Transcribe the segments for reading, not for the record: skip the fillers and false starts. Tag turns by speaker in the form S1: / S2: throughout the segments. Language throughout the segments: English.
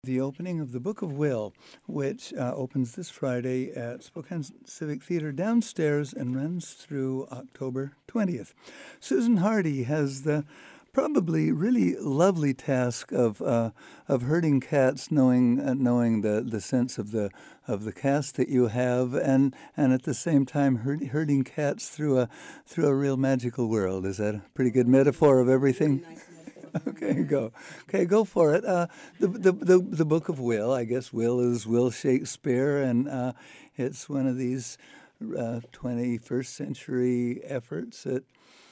S1: The opening of the Book of Will, which opens this Friday at Spokane Civic Theater downstairs and runs through October 20th. Susan Hardy has the probably really lovely task of herding cats, knowing the sense of the cast that you have, and at the same time herding cats through a real magical world. Is that a pretty good metaphor of everything? Okay, go. Okay, go for it. The Book of Will. I guess Will is Will Shakespeare, and it's one of these 21st century efforts at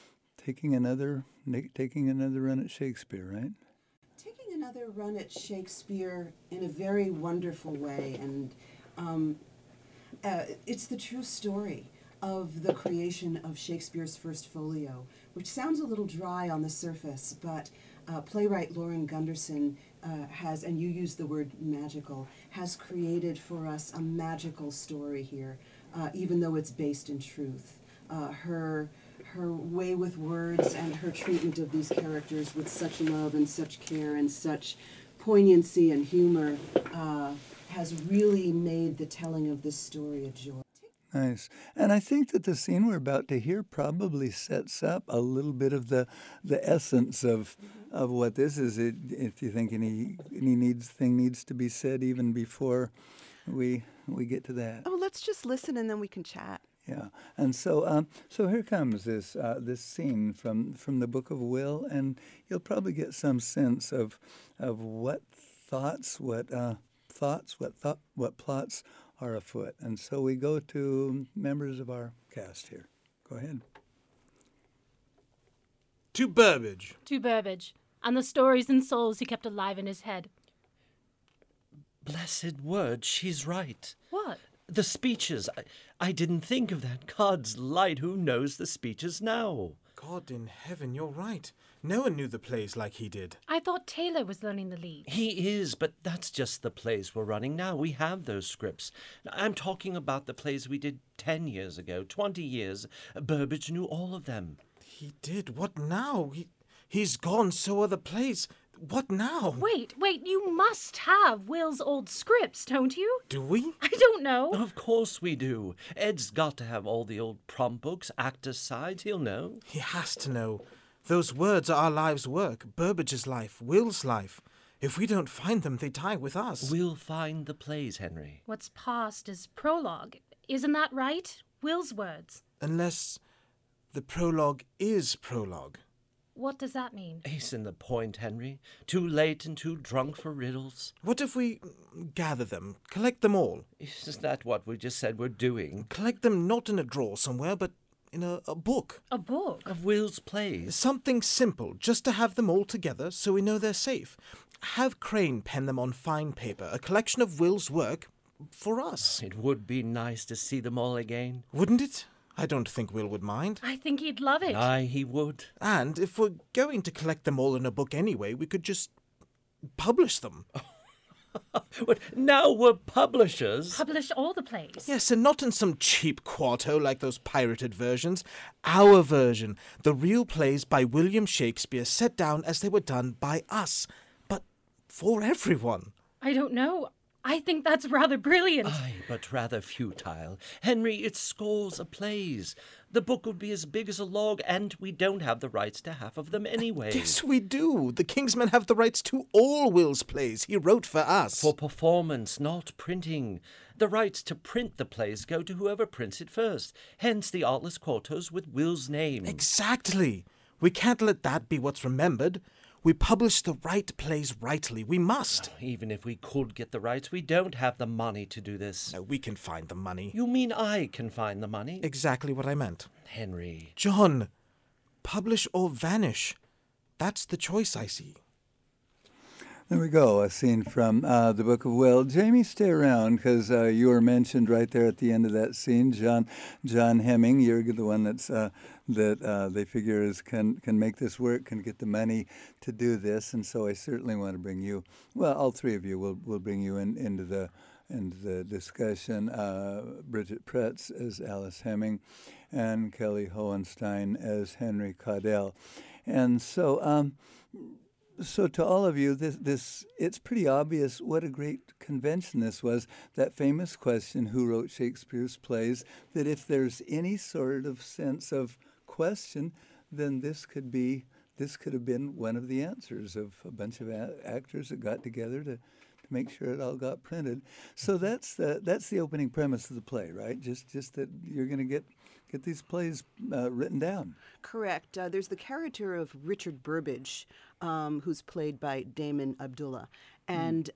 S1: taking another run at Shakespeare, right?
S2: Taking another run at Shakespeare in a very wonderful way, and it's the true story of the creation of Shakespeare's first folio, which sounds a little dry on the surface, but playwright Lauren Gunderson has, and you used the word magical, has created for us a magical story here, even though it's based in truth. Her way with words and her treatment of these characters with such love and such care and such poignancy and humor has really made the telling of this story a joy.
S1: Nice. And I think that the scene we're about to hear probably sets up a little bit of the essence of what this is. If you think any thing needs to be said even before we get to that.
S2: Oh, let's just listen and then we can chat.
S1: Yeah, and so here comes this scene from the Book of Will, and you'll probably get some sense of what plots are afoot. And so we go to members of our cast here. Go ahead.
S3: To Burbage.
S4: To Burbage, and the stories and souls he kept alive in his head.
S5: Blessed word, she's right.
S4: What?
S5: The speeches. I didn't think of that. God's light, who knows the speeches now?
S3: God in heaven, you're right. No one knew the plays like he did.
S4: I thought Taylor was learning the lead.
S5: He is, but that's just the plays we're running now. We have those scripts. I'm talking about the plays we did 10 years ago, 20 years. Burbage knew all of them.
S3: He did? What now? He's gone, so are the plays. What now?
S4: Wait, you must have Will's old scripts, don't you?
S3: Do we?
S4: I don't know.
S5: Of course we do. Ed's got to have all the old prompt books, actors' sides, he'll know.
S3: He has to know. Those words are our life's work, Burbage's life, Will's life. If we don't find them, they die with us.
S5: We'll find the plays, Henry.
S4: What's past is prologue. Isn't that right? Will's words.
S3: Unless the prologue is prologue.
S4: What does that mean?
S5: Hasten the point, Henry. Too late and too drunk for riddles.
S3: What if we gather them, collect them all?
S5: Is that what we just said we're doing?
S3: Collect them not in a drawer somewhere, but in a book.
S4: A book?
S5: Of Will's plays.
S3: Something simple, just to have them all together so we know they're safe. Have Crane pen them on fine paper, a collection of Will's work for us.
S5: It would be nice to see them all again.
S3: Wouldn't it? I don't think Will would mind.
S4: I think he'd love it.
S5: Aye, he would.
S3: And if we're going to collect them all in a book anyway, we could just publish them.
S5: But now we're publishers.
S4: Publish all the plays.
S3: Yes, and not in some cheap quarto like those pirated versions. Our version, the real plays by William Shakespeare set down as they were done by us, but for everyone.
S4: I don't know. I think that's rather brilliant.
S5: Aye, but rather futile. Henry, it's scores of plays. The book would be as big as a log, and we don't have the rights to half of them anyway.
S3: Yes, we do. The Kingsmen have the rights to all Will's plays he wrote for us.
S5: For performance, not printing. The rights to print the plays go to whoever prints it first. Hence the artless quartos with Will's name.
S3: Exactly. We can't let that be what's remembered. We publish the right plays rightly. We must.
S5: Even if we could get the rights, we don't have the money to do this.
S3: No, we can find the money.
S5: You mean I can find the money?
S3: Exactly what I meant.
S5: Henry.
S3: John, publish or vanish. That's the choice I see.
S1: There we go, a scene from the Book of Will. Jamie, stay around because you were mentioned right there at the end of that scene. John Hemming, you're the one that they figure can make this work, can get the money to do this, and so I certainly want to bring you. Well, all three of you will bring you into the discussion. Bridget Pretz as Alice Hemming, and Kelly Hohenstein as Henry Caudell, and so. So to all of you, this it's pretty obvious what a great convention this was. That famous question, who wrote Shakespeare's plays, that if there's any sort of sense of question, then this could have been one of the answers of a bunch of actors that got together to make sure it all got printed. So that's the opening premise of the play, right? Just that you're going to get these plays written down.
S2: Correct. There's the character of Richard Burbage, who's played by Damon Abdullah. And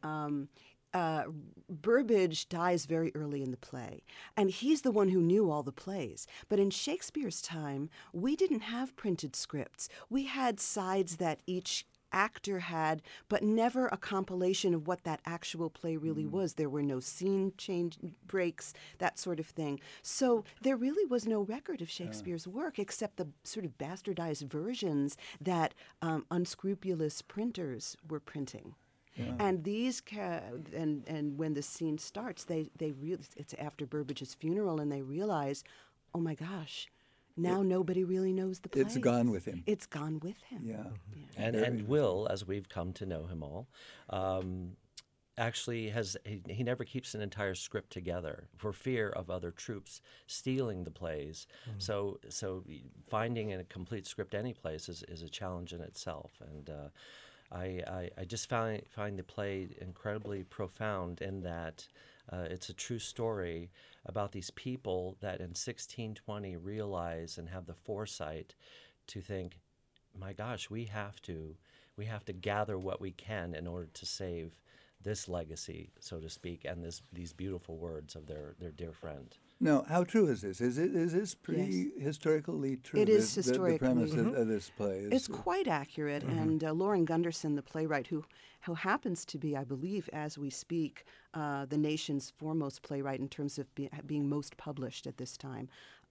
S2: Burbage dies very early in the play. And he's the one who knew all the plays. But in Shakespeare's time, we didn't have printed scripts. We had sides that each actor had, but never a compilation of what that actual play really was. There were no scene change breaks, that sort of thing. So there really was no record of Shakespeare's work except the sort of bastardized versions that unscrupulous printers were printing. Yeah. And these and when the scene starts, they really, it's after Burbage's funeral, and they realize, oh my gosh, now nobody really knows the play.
S1: It's gone with him.
S2: It's gone with him.
S1: Yeah.
S5: And Will, as we've come to know him all, actually he never keeps an entire script together for fear of other troops stealing the plays. So finding a complete script any place is a challenge in itself. And I just find the play incredibly profound in that it's a true story about these people that in 1620 realize and have the foresight to think, my gosh, we have to gather what we can in order to save this legacy, so to speak, and these beautiful words of their dear friend.
S1: Now, how true is this? Is this pretty historically true?
S2: It is historically.
S1: The premise of this play
S2: it's quite accurate. And Lauren Gunderson, the playwright, who happens to be, I believe, as we speak, the nation's foremost playwright in terms of being most published at this time,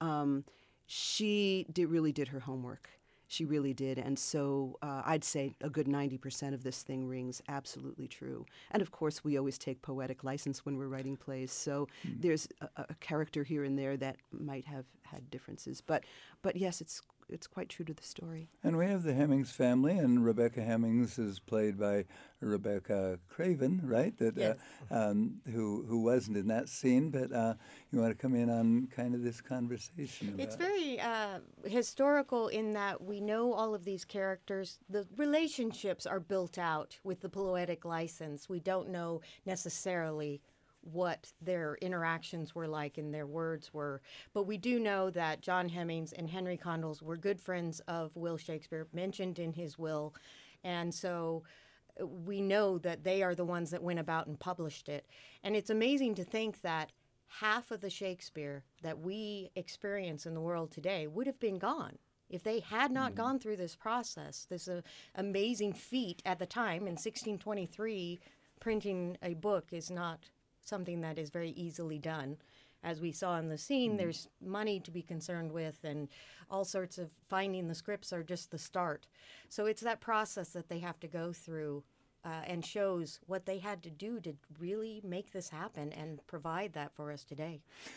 S2: she really did her homework. She really did. And so I'd say a good 90% of this thing rings absolutely true. And of course, we always take poetic license when we're writing plays. So there's a character here and there that might have had differences. But yes, it's quite true to the story.
S1: And we have the Hemmings family, and Rebecca Hemmings is played by Rebecca Craven, right? That
S6: yes.
S1: Who wasn't in that scene, but you want to come in on kind of this conversation about
S6: It's very historical in that we know all of these characters. The relationships are built out with the poetic license. We don't know necessarily what their interactions were like and their words were. But we do know that John Hemmings and Henry Condell were good friends of Will Shakespeare, mentioned in his will. And so we know that they are the ones that went about and published it. And it's amazing to think that half of the Shakespeare that we experience in the world today would have been gone if they had not gone through this process. This amazing feat at the time in 1623, printing a book is not something that is very easily done. As we saw in the scene, there's money to be concerned with, and all sorts of finding the scripts are just the start. So it's that process that they have to go through and shows what they had to do to really make this happen and provide that for us today.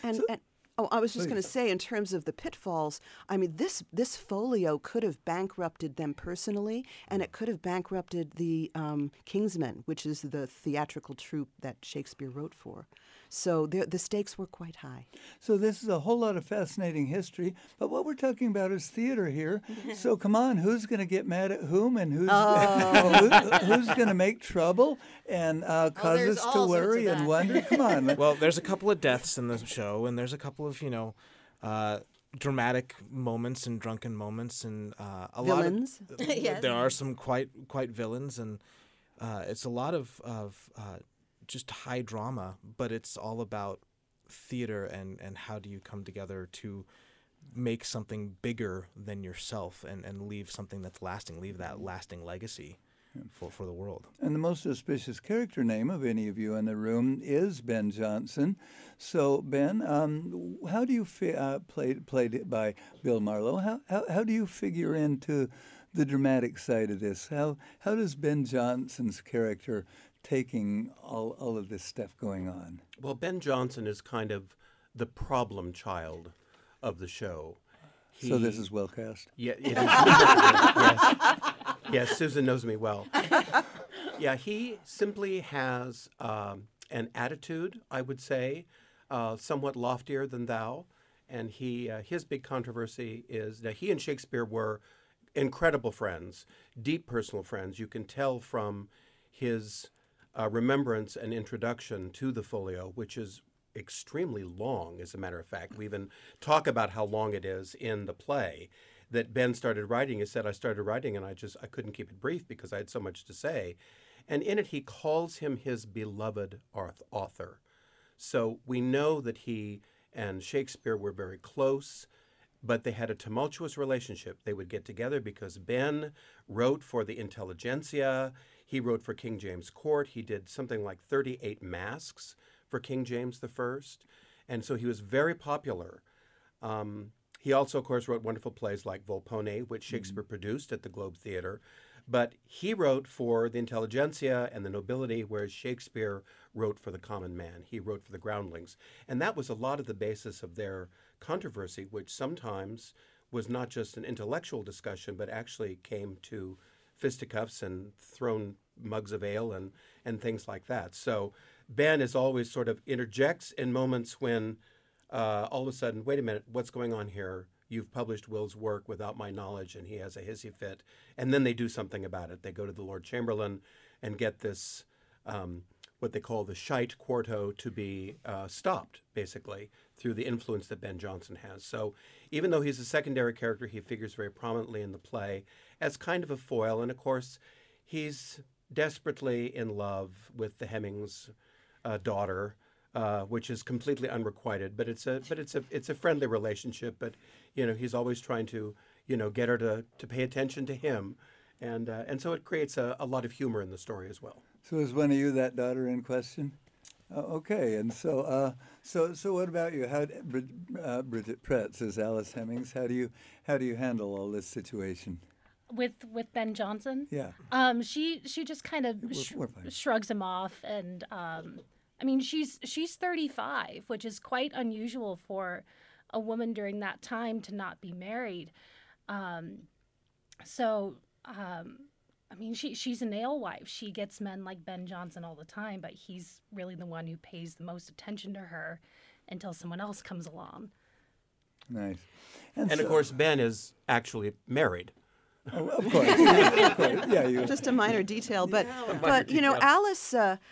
S2: I was just going to say, in terms of the pitfalls, I mean, this folio could have bankrupted them personally, and it could have bankrupted the Kingsmen, which is the theatrical troupe that Shakespeare wrote for. So the stakes were quite high.
S1: So this is a whole lot of fascinating history, but what we're talking about is theater here. So come on, who's going to get mad at whom, and who's who's going to make trouble and cause us to worry and wonder? Come on.
S3: Well, there's a couple of deaths in the show, and there's a couple of dramatic moments and drunken moments, and a
S2: Villains.
S3: lot of
S6: Yes.
S3: there are some quite villains, and it's a lot of just high drama, but it's all about theater and how do you come together to make something bigger than yourself and leave something that's lasting, leave that lasting legacy for the world.
S1: And the most auspicious character name of any of you in the room is Ben Jonson. So Ben, how do you played by Bill Marlowe? How do you figure into the dramatic side of this? How does Ben Jonson's character taking all of this stuff going on?
S7: Well, Ben Jonson is kind of the problem child of the show.
S1: So this is well cast?
S7: Yeah, it is. Yes. Yes, Susan knows me well. Yeah, he simply has an attitude, I would say, somewhat loftier than thou. And his big controversy is that he and Shakespeare were incredible friends, deep personal friends. You can tell from his remembrance and introduction to the folio, which is extremely long, as a matter of fact. We even talk about how long it is in the play. That Ben started writing. He said, I started writing and I couldn't keep it brief because I had so much to say. And in it, he calls him his beloved author. So we know that he and Shakespeare were very close, but they had a tumultuous relationship. They would get together because Ben wrote for the intelligentsia. He wrote for King James Court. He did something like 38 masques for King James I. And so he was very popular. He also, of course, wrote wonderful plays like Volpone, which Shakespeare produced at the Globe Theatre. But he wrote for the intelligentsia and the nobility, whereas Shakespeare wrote for the common man. He wrote for the groundlings. And that was a lot of the basis of their controversy, which sometimes was not just an intellectual discussion, but actually came to fisticuffs and thrown mugs of ale and things like that. So Ben is always sort of interjects in moments when all of a sudden, wait a minute, what's going on here? You've published Will's work without my knowledge, and he has a hissy fit. And then they do something about it. They go to the Lord Chamberlain and get this, what they call the Shite Quarto, to be stopped, basically, through the influence that Ben Jonson has. So even though he's a secondary character, he figures very prominently in the play as kind of a foil. And of course, he's desperately in love with the Hemmings' daughter, which is completely unrequited, but it's a friendly relationship. But he's always trying to get her to pay attention to him, and so it creates a lot of humor in the story as well.
S1: So is one of you that daughter in question? Okay, and so what about you? How Bridget Pretz is Alice Hemings? How do you handle all this situation?
S4: With Ben Jonson?
S1: Yeah.
S4: She just kind of
S1: We're fine.
S4: shrugs him off, and I mean, she's 35, which is quite unusual for a woman during that time to not be married. I mean, she's an alewife. She gets men like Ben Jonson all the time, but he's really the one who pays the most attention to her until someone else comes along.
S1: Nice.
S7: And of course, Ben is actually married.
S1: Oh, of course. Yeah, you.
S2: Just a minor detail, but
S7: detail.
S2: Alice,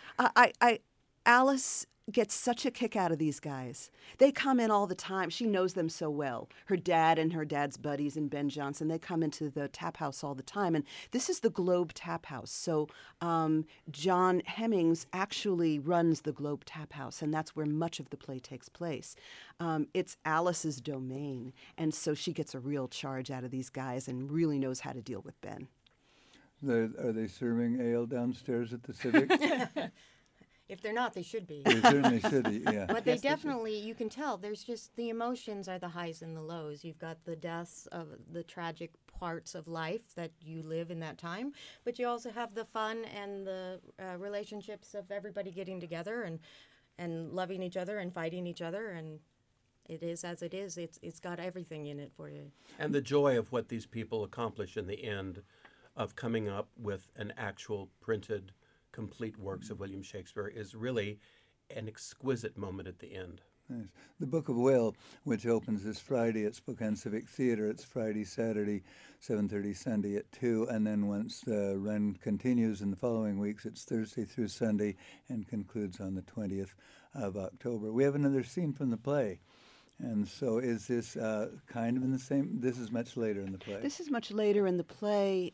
S2: Alice gets such a kick out of these guys. They come in all the time. She knows them so well. Her dad and her dad's buddies and Ben Jonson, they come into the tap house all the time. And this is the Globe Tap House. So John Hemmings actually runs the Globe Tap House, and that's where much of the play takes place. It's Alice's domain, and so she gets a real charge out of these guys and really knows how to deal with Ben.
S1: Are they serving ale downstairs at the Civic?
S6: If they're not, they should be.
S1: They certainly should be, yeah.
S6: But they definitely, you can tell, there's just the emotions are the highs and the lows. You've got the deaths of the tragic parts of life that you live in that time, but you also have the fun and the relationships of everybody getting together and loving each other and fighting each other, and it is as it is. It's got everything in it for you.
S7: And the joy of what these people accomplish in the end of coming up with an actual printed complete works of William Shakespeare is really an exquisite moment at the end.
S1: Nice. The Book of Will, which opens this Friday at Spokane Civic Theater, it's Friday, Saturday, 7:30, Sunday at 2, and then once the run continues in the following weeks, it's Thursday through Sunday and concludes on the 20th of October. We have another scene from the play. And so is this kind of in the same, this is much later in the play.
S2: This is much later in the play.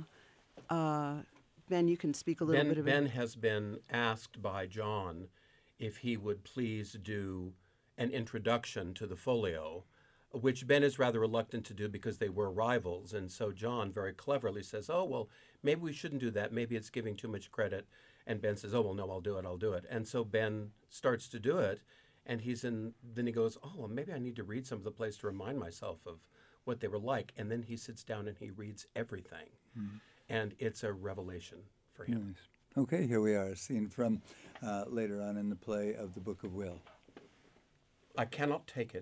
S2: Ben, you can speak a little bit about it.
S7: Ben has been asked by John if he would please do an introduction to the folio, which Ben is rather reluctant to do because they were rivals. And so John very cleverly says, oh, well, maybe we shouldn't do that. Maybe it's giving too much credit. And Ben says, oh, well, no, I'll do it. And so Ben starts to do it. And then he goes, oh, well, maybe I need to read some of the plays to remind myself of what they were like. And then he sits down and he reads everything. Mm-hmm. And it's a revelation for him.
S1: Nice. Okay, here we are, a scene from later on in the play of the Book of Will.
S7: I cannot take it.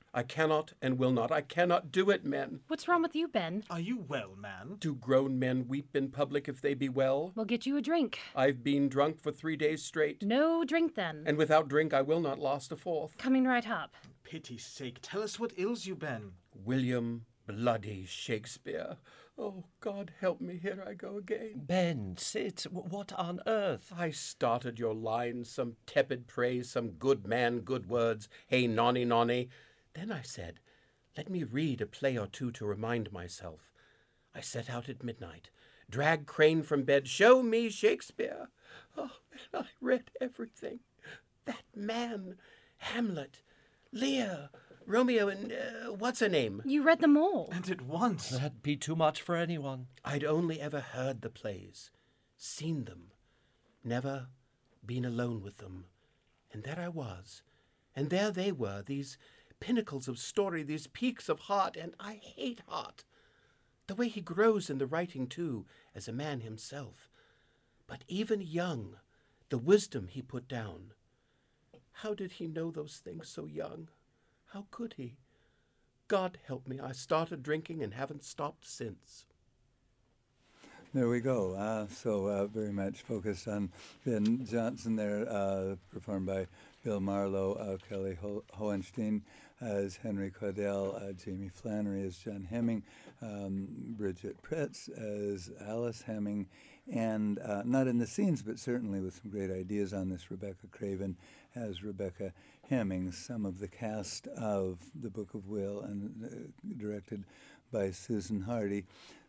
S7: I cannot and will not. I cannot do it, men.
S4: What's wrong with you, Ben?
S3: Are you well, man?
S7: Do grown men weep in public if they be well?
S4: We'll get you a drink.
S7: I've been drunk for 3 days straight,
S4: No drink then.
S7: and without drink I will not last a fourth.
S4: Coming right up.
S3: Pity's sake, tell us what ails you, Ben.
S7: William Bloody Shakespeare. Oh, God help me, here I go again.
S5: Ben, sit. What on earth?
S7: I started your lines, some tepid praise, some good man, good words, hey, nonny, nonny. Then I said, let me read a play or two to remind myself. I set out at midnight, dragged Crane from bed, show me Shakespeare. Oh, and I read everything. That man, Hamlet, Lear, Romeo, and what's her name?
S4: You read them all.
S3: And at once.
S5: That'd be too much for anyone.
S7: I'd only ever heard the plays, seen them, never been alone with them. And there I was, and there they were, these pinnacles of story, these peaks of heart, and I hate Hart. The way he grows in the writing, too, as a man himself. But even young, the wisdom he put down. How did he know those things so young? How could he? God help me, I started drinking and haven't stopped since.
S1: There we go. So very much focused on Ben Jonson there, performed by Bill Marlowe, Kelly Hohenstein as Henry Caudell, Jamie Flannery as John Hemming, Bridget Pritz as Alice Hemming, and not in the scenes, but certainly with some great ideas on this, Rebecca Craven as Rebecca Hemming. Some of the cast of The Book of Will, and directed by Susan Hardy,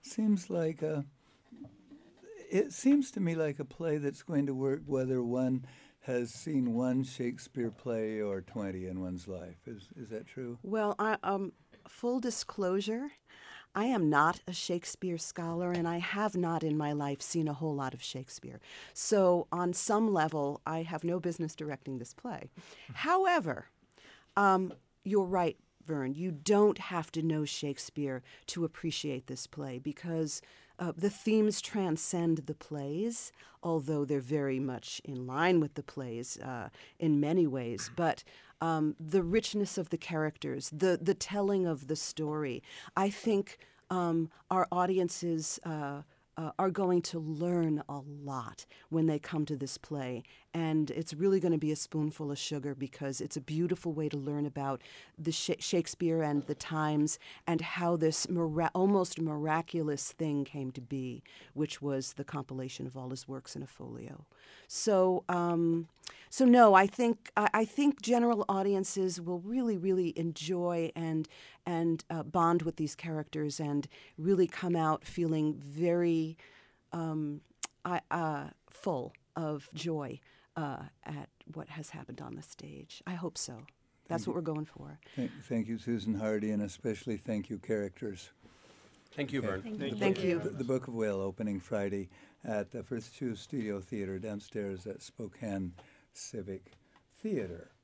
S1: it seems to me like a play that's going to work whether one has seen one Shakespeare play or 20 in one's life. Is that true?
S2: Well, full disclosure, I am not a Shakespeare scholar, and I have not in my life seen a whole lot of Shakespeare. So on some level, I have no business directing this play. However, you're right, Vern. You don't have to know Shakespeare to appreciate this play, because the themes transcend the plays, although they're very much in line with the plays in many ways. But the richness of the characters, the telling of the story, I think our audiences are going to learn a lot when they come to this play. And it's really going to be a spoonful of sugar, because it's a beautiful way to learn about the Shakespeare and the times, and how this almost miraculous thing came to be, which was the compilation of all his works in a folio. So no, I think general audiences will really, really enjoy and bond with these characters, and really come out feeling very full of joy at what has happened on the stage. I hope so. That's what we're going for.
S1: Thank you, Susan Hardy, and especially thank you, characters.
S7: Thank you, Vern.
S2: Thank you.
S1: The Book of Will, opening Friday at the First Choose Studio Theater downstairs at Spokane Civic Theater.